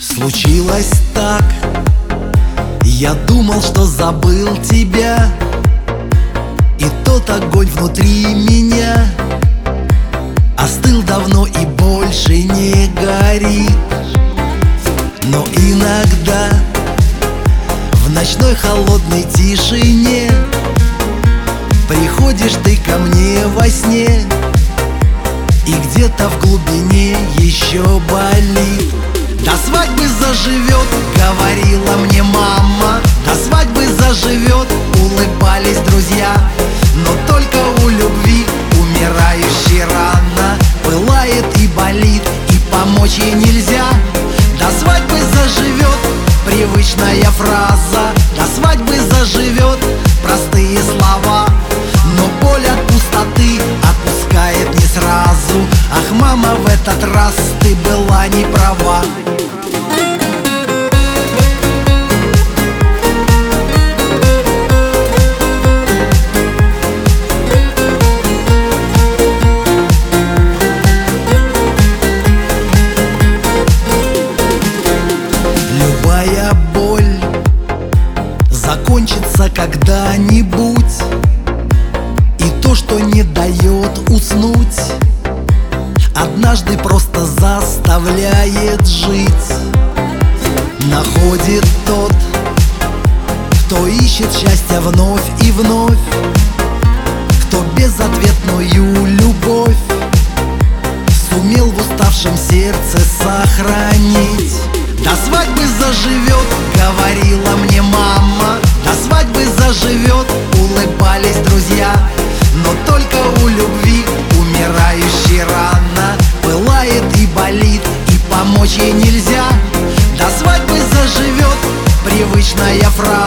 Случилось так, я думал, что забыл тебя, и тот огонь внутри меня остыл давно и больше не горит. Но иногда в ночной холодной тишине приходишь ты ко мне во сне, и где-то в глубине еще болит. До свадьбы заживет, говорила мне мама, до свадьбы заживет, улыбались друзья. Но только у любви умирающей рана пылает и болит, и помочь ей нельзя. До свадьбы заживет привычная фраза, до свадьбы заживет простые слова. Но боль от пустоты отпускает не сразу. Ах, мама, в этот раз ты была не права. Любая боль закончится когда-нибудь, и то, что не дает уснуть, однажды просто заставляет жить. Находит тот, кто ищет счастья вновь и вновь, кто безответную любовь сумел в уставшем сердце сохранить. До свадьбы заживет, говорила мне мама, до свадьбы заживет, улыбались друзья. Но только у любви умирающей рана пылает и болит, и помочь ей нельзя. До свадьбы заживет привычная фраза,